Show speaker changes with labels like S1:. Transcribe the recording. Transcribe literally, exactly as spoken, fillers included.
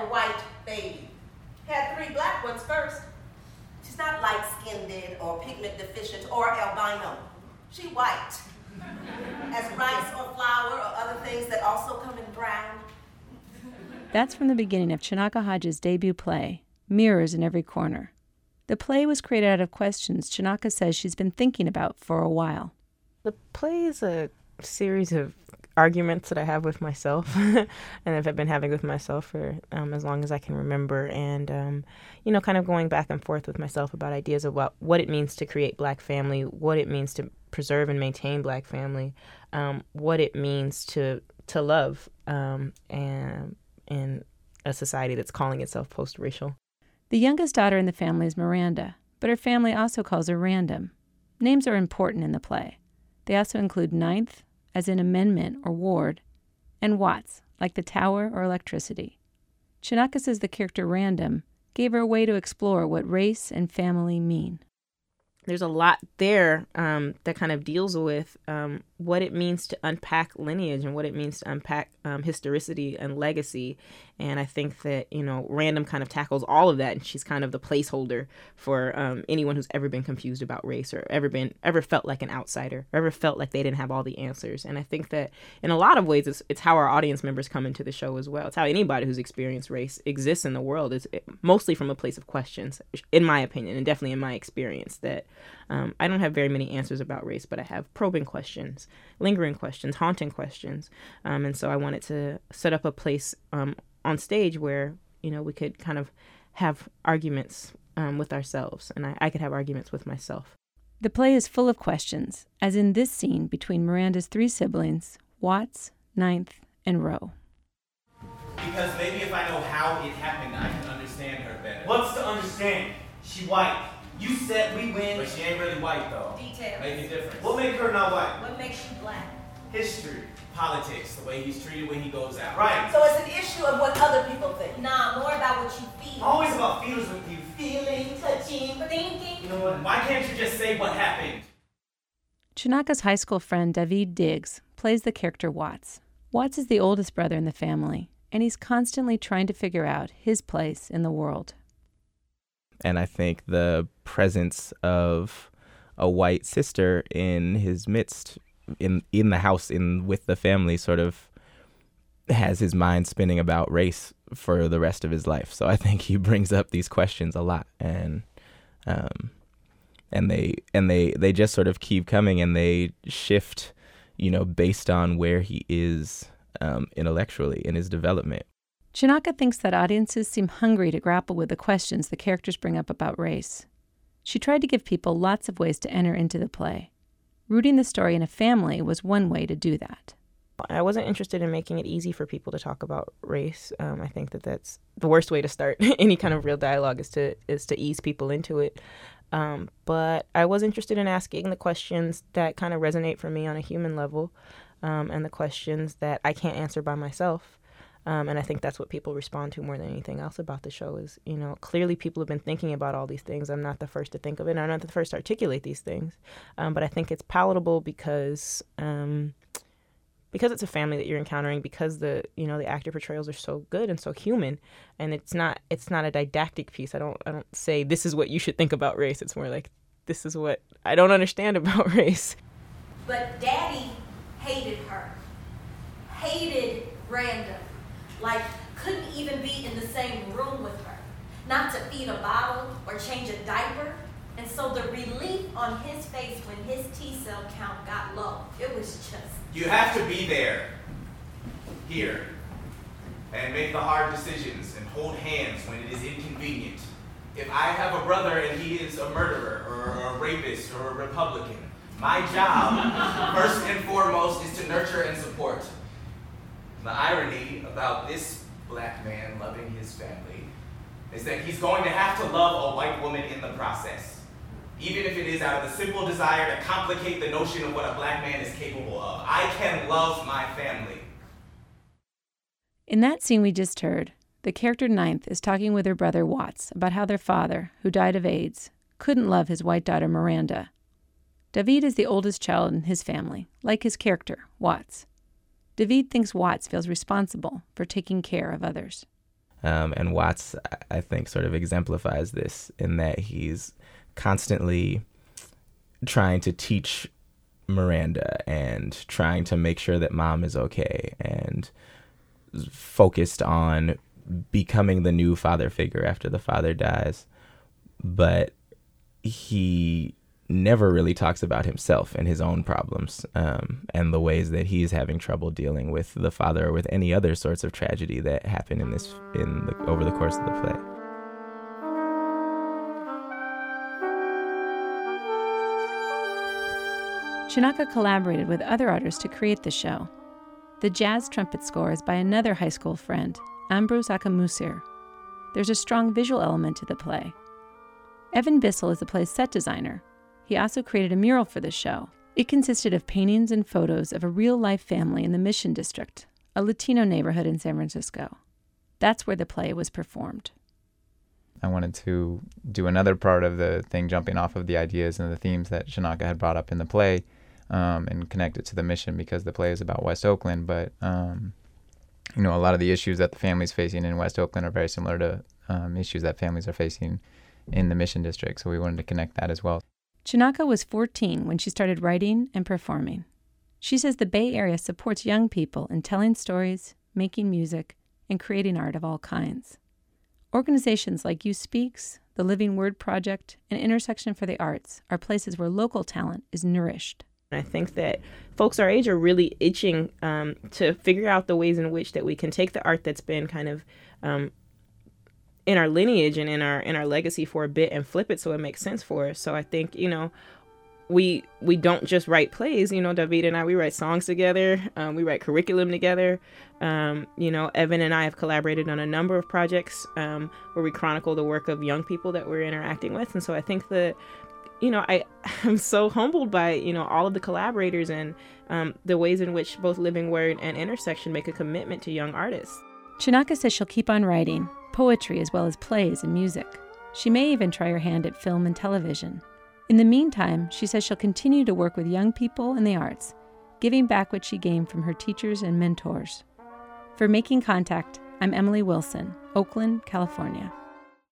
S1: white baby. Had three black ones first. She's not light-skinned or pigment deficient or albino. She white. As rice or flour or other things that also come in brown.
S2: That's from the beginning of Chinaka Hodges' debut play, Mirrors in Every Corner. The play was created out of questions Chinaka says she's been thinking about for a while.
S3: The play is a series of arguments that I have with myself and I've been having with myself for um, as long as I can remember, and um, you know, kind of going back and forth with myself about ideas about what it means to create Black family, what it means to preserve and maintain Black family, um, what it means to to love um, and in a society that's calling itself post-racial.
S2: The youngest daughter in the family is Miranda, but her family also calls her Random. Names are important in the play. They also include Ninth, as in amendment or ward, and Watts, like the tower or electricity. Chinaka says the character Random gave her a way to explore what race and family mean.
S3: There's a lot there um, that kind of deals with um, what it means to unpack lineage and what it means to unpack um, historicity and legacy. And I think that, you know, Random kind of tackles all of that, and she's kind of the placeholder for um, anyone who's ever been confused about race or ever been ever felt like an outsider, or ever felt like they didn't have all the answers. And I think that in a lot of ways, it's, it's how our audience members come into the show as well. It's how anybody who's experienced race exists in the world. It's mostly from a place of questions, in my opinion, and definitely in my experience, that um, I don't have very many answers about race, but I have probing questions, lingering questions, haunting questions. Um, and so I wanted to set up a place um, on stage where, you know, we could kind of have arguments um, with ourselves, and I, I could have arguments with myself.
S2: The play is full of questions, as in this scene between Miranda's three siblings, Watts, Ninth, and Roe.
S4: Because maybe if I know how it happened, I can understand her better.
S5: What's to understand? She white. You said we win.
S4: But she ain't really white, though.
S1: Details.
S4: Make a difference.
S5: What make her not white?
S1: What makes you Black?
S5: History.
S4: Politics, the way he's treated when he goes out.
S5: Right.
S1: So it's an issue of what other people think. Nah, more about what you feel.
S5: Always about feelings with you.
S1: Feeling, touching, thinking.
S5: You know what?
S4: Why can't you just say what happened?
S2: Chinaka's high school friend David Diggs plays the character Watts. Watts is the oldest brother in the family, and he's constantly trying to figure out his place in the world.
S6: And I think the presence of a white sister in his midst, in in the house, in with the family, sort of has his mind spinning about race for the rest of his life. So I think he brings up these questions a lot, and um, and they and they they just sort of keep coming, and they shift, you know, based on where he is um, intellectually in his development.
S2: Chinaka thinks that audiences seem hungry to grapple with the questions the characters bring up about race. She tried to give people lots of ways to enter into the play. Rooting the story in a family was one way to do that.
S3: I wasn't interested in making it easy for people to talk about race. Um, I think that that's the worst way to start any kind of real dialogue, is to is to ease people into it. Um, but I was interested in asking the questions that kind of resonate for me on a human level, um, and the questions that I can't answer by myself. Um, and I think that's what people respond to more than anything else about the show is, you know, clearly people have been thinking about all these things. I'm not the first to think of it. I'm not the first to articulate these things. Um, but I think it's palatable because um, because it's a family that you're encountering, because the, you know, the actor portrayals are so good and so human. And it's not it's not a didactic piece. I don't I don't say this is what you should think about race. It's more like this is what I don't understand about race.
S1: But Daddy hated her. Hated Random. Like, couldn't even be in the same room with her. Not to feed a bottle or change a diaper. And so the relief on his face when his T-cell count got low, it was just...
S4: You have to be there, here, and make the hard decisions and hold hands when it is inconvenient. If I have a brother and he is a murderer or a rapist or a Republican, my job, first and foremost, is to nurture and support. The irony about this Black man loving his family is that he's going to have to love a white woman in the process, even if it is out of the simple desire to complicate the notion of what a Black man is capable of. I can love my family.
S2: In that scene we just heard, the character Ninth is talking with her brother Watts about how their father, who died of AIDS, couldn't love his white daughter Miranda. David is the oldest child in his family, like his character, Watts. David thinks Watts feels responsible for taking care of others.
S6: Um, and Watts, I think, sort of exemplifies this in that he's constantly trying to teach Miranda and trying to make sure that mom is okay and focused on becoming the new father figure after the father dies. But he never really talks about himself and his own problems um, and the ways that he's having trouble dealing with the father or with any other sorts of tragedy that happen in this in the over the course of the play.
S2: Chinaka collaborated with other artists to create the show. The jazz trumpet score is by another high school friend, Ambrose Akamusir. There's a strong visual element to the play. Evan Bissell is the play's set designer. He also created a mural for the show. It consisted of paintings and photos of a real-life family in the Mission District, a Latino neighborhood in San Francisco. That's where the play was performed.
S7: I wanted to do another part of the thing, jumping off of the ideas and the themes that Chinaka had brought up in the play, um, and connect it to the mission, because the play is about West Oakland. But, um, you know, a lot of the issues that the families facing in West Oakland are very similar to um, issues that families are facing in the Mission District. So we wanted to connect that as well.
S2: Chinaka was fourteen when she started writing and performing. She says the Bay Area supports young people in telling stories, making music, and creating art of all kinds. Organizations like You Speaks, the Living Word Project, and Intersection for the Arts are places where local talent is nourished.
S3: I think that folks our age are really itching um, to figure out the ways in which that we can take the art that's been kind of um, in our lineage and in our in our legacy for a bit and flip it so it makes sense for us. So I think, you know, we we don't just write plays. You know, David and I, we write songs together. Um, we write curriculum together. Um, you know, Evan and I have collaborated on a number of projects um, where we chronicle the work of young people that we're interacting with. And so I think that, you know, I am so humbled by, you know, all of the collaborators and um, the ways in which both Living Word and Intersection make a commitment to young artists.
S2: Chinaka says she'll keep on writing, poetry as well as plays and music. She may even try her hand at film and television. In the meantime, she says she'll continue to work with young people in the arts, giving back what she gained from her teachers and mentors. For Making Contact, I'm Emily Wilson, Oakland, California.